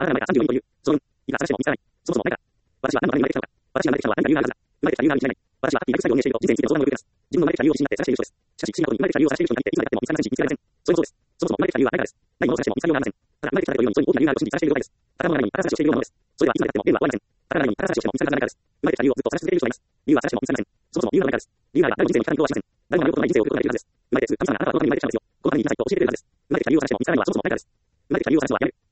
あなたが前から34人という、その、いくら探しても見つからない。そもそも前から。私は何のために生まれてきたのか。私が生まれてきたのは何か理由があるはずだ。生まれてきた理由があるに違いない。私はハッピーな作業を運営していると人生についての相談を受けています。自分の生まれてきた理由を自信になって探している人です。しかし、不思議なことに生まれてきた理由を探している人に限っていつまでたっても見つからないし見つかりません。それもそうです。そもそも生まれてきた理由は誰からです。何ものを探しても見つかりようがありません。ただ、生まれてきた誰かよりも人に大きな理由があると信じ探している状態です。頭の中に宝探しをしているようなものです。それではいつまでたってもゲームは終わりません。宝の中に宝探しをしても見つかるはずがないからです。生まれてきた理由をずっと探し続けている人がいます。理由は探しても見つかりません。そもそも理由がないからです。理由があれば誰も人生に光ることはしません。誰もなることのない人生を送ることができるはずです。生まれてすぐ神様があなたはこのために生まれてきたのですよ。このために生きなさいと教えてくれるはずです。生まれてきた理由を探しても見つからないのはそもそも誰からです。生まれてきた理由を探すのはやめる。